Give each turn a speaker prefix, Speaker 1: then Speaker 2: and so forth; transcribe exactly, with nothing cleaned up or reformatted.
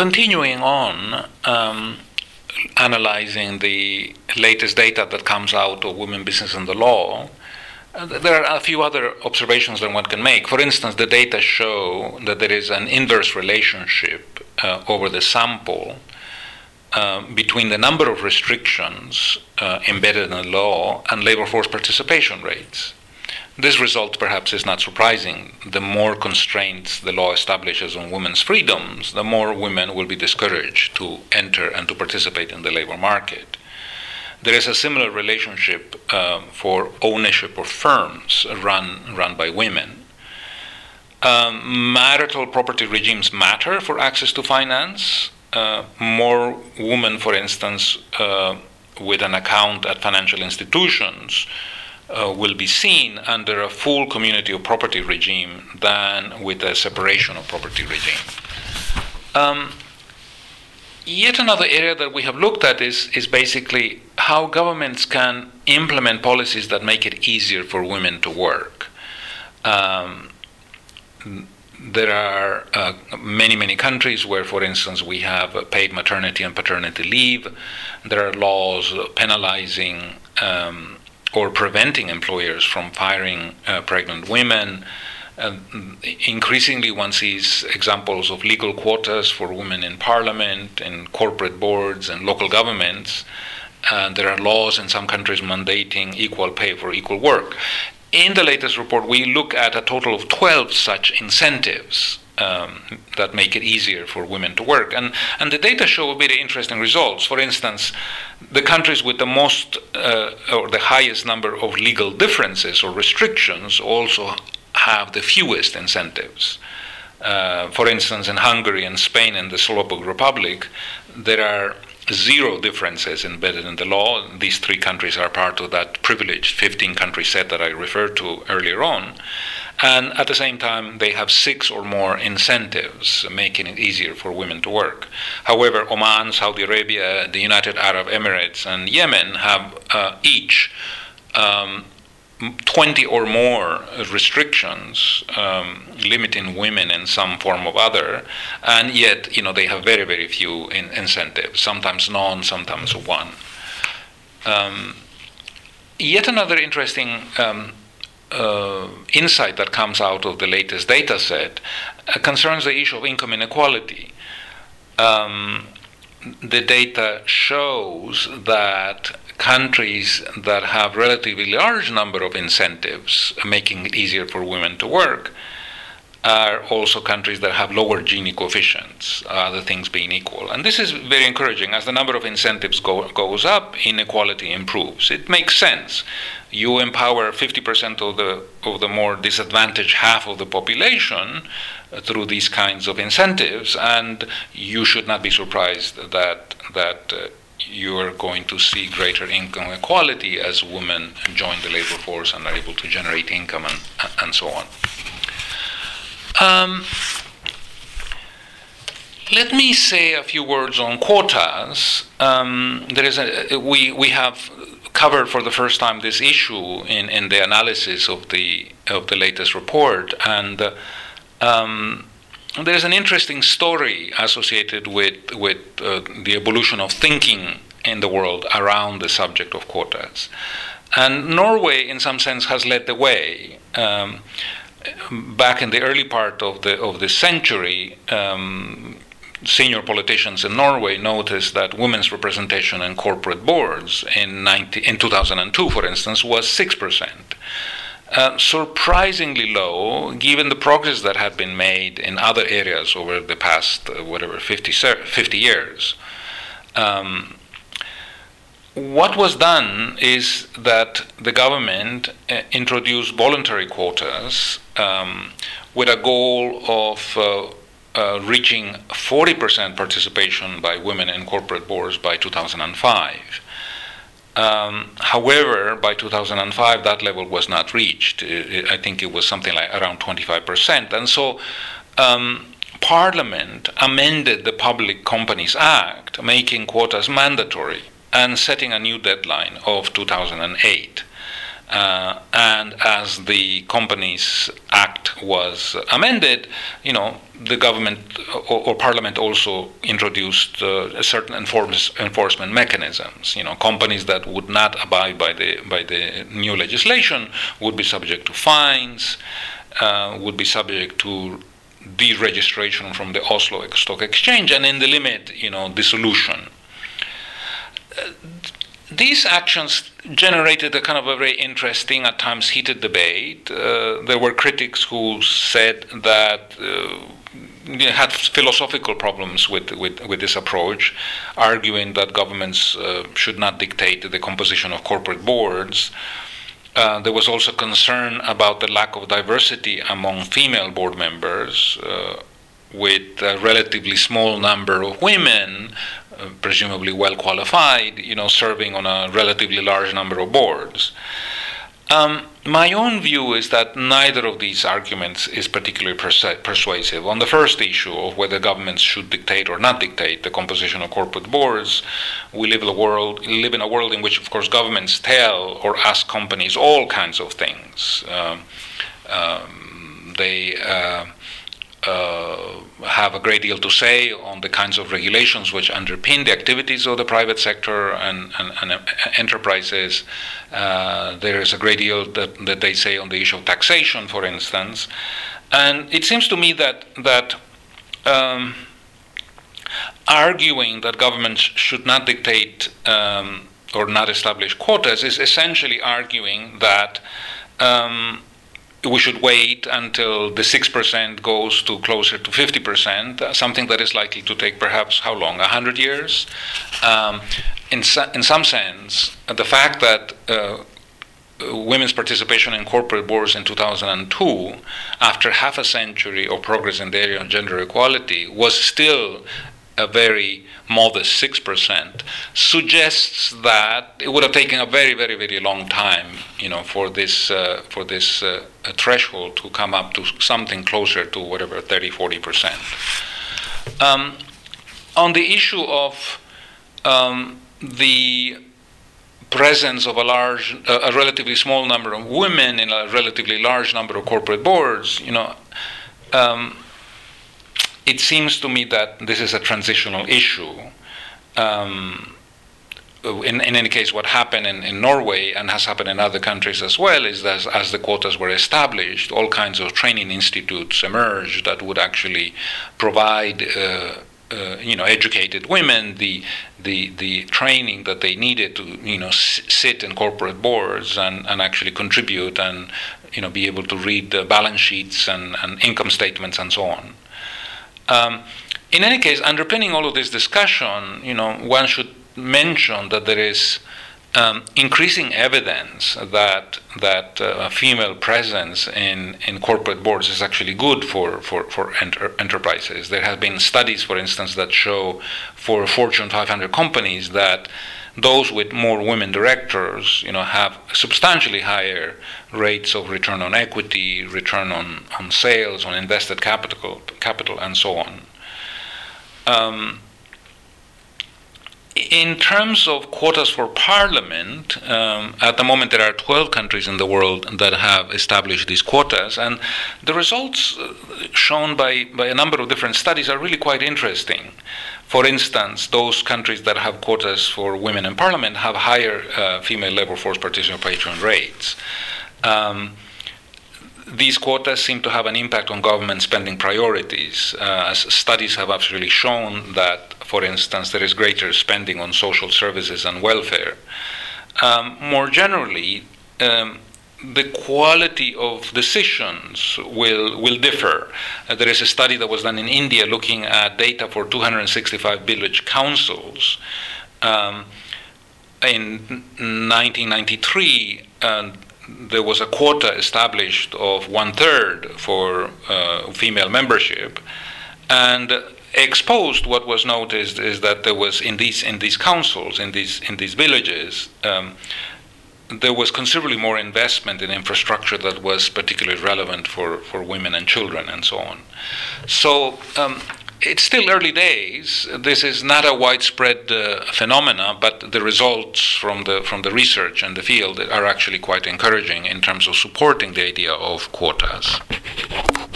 Speaker 1: continuing on, um, analyzing the latest data that comes out of women, business, and the law, uh, there are a few other observations that one can make. For instance, the data show that there is an inverse relationship uh, over the sample uh, between the number of restrictions uh, embedded in the law and labor force participation rates. This result perhaps is not surprising. The more constraints the law establishes on women's freedoms, the more women will be discouraged to enter and to participate in the labor market. There is a similar relationship uh, for ownership of firms run, run by women. Um, marital property regimes matter for access to finance. Uh, more women, for instance, uh, with an account at financial institutions Uh, will be seen under a full community of property regime than with a separation of property regime. Um, yet another area that we have looked at is, is basically how governments can implement policies that make it easier for women to work. Um, there are uh, many, many countries where, for instance, we have paid maternity and paternity leave. There are laws penalizing um, or preventing employers from firing uh, pregnant women. Uh, increasingly, one sees examples of legal quotas for women in parliament, in corporate boards, and local governments. Uh, there are laws in some countries mandating equal pay for equal work. In the latest report, we look at a total of twelve such incentives um, that make it easier for women to work. And, and the data show very interesting results. For instance, the countries with the most uh, or the highest number of legal differences or restrictions also have the fewest incentives. Uh, for instance, in Hungary and Spain and the Slovak Republic, there are zero differences embedded in the law. These three countries are part of that privileged fifteen country set that I referred to earlier on. And at the same time, they have six or more incentives, making it easier for women to work. However, Oman, Saudi Arabia, the United Arab Emirates, and Yemen have uh, each um, twenty or more restrictions um, limiting women in some form or other, and yet, you know, they have very, very few in incentives, sometimes none, sometimes one. Um, yet another interesting um, uh, insight that comes out of the latest data set uh, concerns the issue of income inequality. Um, the data shows that countries that have relatively large number of incentives making it easier for women to work are also countries that have lower Gini coefficients, other things being equal. And this is very encouraging. As the number of incentives go, goes up, inequality improves. It makes sense. You empower fifty percent of the of the more disadvantaged half of the population uh, through these kinds of incentives, and you should not be surprised that that uh, you are going to see greater income equality as women join the labor force and are able to generate income and, and so on. Um, let me say a few words on quotas. Um, there is a, we we have covered for the first time this issue in, in the analysis of the of the latest report, and uh, um, there's an interesting story associated with with uh, the evolution of thinking in the world around the subject of quotas. And Norway, in some sense, has led the way. Um, back in the early part of the of this century, um, senior politicians in Norway noticed that women's representation in corporate boards in, ninety, in two thousand two, for instance, was six percent. Uh, surprisingly low, given the progress that had been made in other areas over the past, uh, whatever, fifty, fifty years. Um, what was done is that the government uh, introduced voluntary quotas um, with a goal of uh, uh, reaching forty percent participation by women in corporate boards by two thousand five. Um, however, by two thousand five, that level was not reached. It, it, I think it was something like around twenty-five percent. And so um, Parliament amended the Public Companies Act, making quotas mandatory and setting a new deadline of two thousand eight. Uh, and as the Companies Act was amended, you know, the government or, or Parliament also introduced uh, certain enforce, enforcement mechanisms. You know, companies that would not abide by the by the new legislation would be subject to fines, uh, would be subject to deregistration from the Oslo Stock Exchange, and in the limit, you know, dissolution. Uh, These actions generated a kind of a very interesting, at times heated debate. Uh, there were critics who said that uh, had philosophical problems with, with, with this approach, arguing that governments uh, should not dictate the composition of corporate boards. Uh, there was also concern about the lack of diversity among female board members, uh, with a relatively small number of women, uh, presumably well qualified, you know, serving on a relatively large number of boards. Um, my own view is that neither of these arguments is particularly persu- persuasive. On the first issue of whether governments should dictate or not dictate the composition of corporate boards, we live in a world live in a world in which, of course, governments tell or ask companies all kinds of things. Um, um, they uh, Uh, have a great deal to say on the kinds of regulations which underpin the activities of the private sector and, and, and uh, enterprises. Uh, there is a great deal that, that they say on the issue of taxation, for instance. And it seems to me that that um, arguing that governments should not dictate um, or not establish quotas is essentially arguing that um, we should wait until the six percent goes to closer to fifty percent, uh, something that is likely to take perhaps how long, one hundred years? Um, in, so, in some sense, uh, the fact that uh, women's participation in corporate boards in two thousand two, after half a century of progress in the area of gender equality, was still a very modest six percent, suggests that it would have taken a very, very, very long time, you know, for this uh, for this uh, threshold to come up to something closer to whatever thirty, forty percent. Um, on the issue of um, the presence of a large, uh, a relatively small number of women in a relatively large number of corporate boards, you know. Um, It seems to me that this is a transitional issue. Um, in, in any case, what happened in, in Norway and has happened in other countries as well is that as, as the quotas were established, all kinds of training institutes emerged that would actually provide, uh, uh, you know, educated women the the the training that they needed to, you know, s- sit in corporate boards and, and actually contribute and, you know, be able to read the balance sheets and, and income statements and so on. Um, in any case, underpinning all of this discussion, you know, one should mention that there is um, increasing evidence that that uh, female presence in, in corporate boards is actually good for for for enter- enterprises. There have been studies, for instance, that show for Fortune five hundred companies that those with more women directors, you know, have substantially higher rates of return on equity, return on, on sales, on invested capital, capital, and so on. Um, in terms of quotas for parliament, um, at the moment there are twelve countries in the world that have established these quotas, and the results shown by, by a number of different studies are really quite interesting. For instance, those countries that have quotas for women in parliament have higher uh, female labor force participation rates. Um, these quotas seem to have an impact on government spending priorities, uh, as studies have actually shown that, for instance, there is greater spending on social services and welfare. Um, more generally, um, the quality of decisions will will differ. Uh, there is a study that was done in India looking at data for two hundred sixty-five village councils. Um, in nineteen ninety-three, uh, there was a quota established of one third for uh, female membership, and exposed, what was noticed is that there was in these in these councils, in these in these villages. Um, there was considerably more investment in infrastructure that was particularly relevant for, for women and children and so on. So um, it's still early days. This is not a widespread uh, phenomena, but the results from the from the research and the field are actually quite encouraging in terms of supporting the idea of quotas.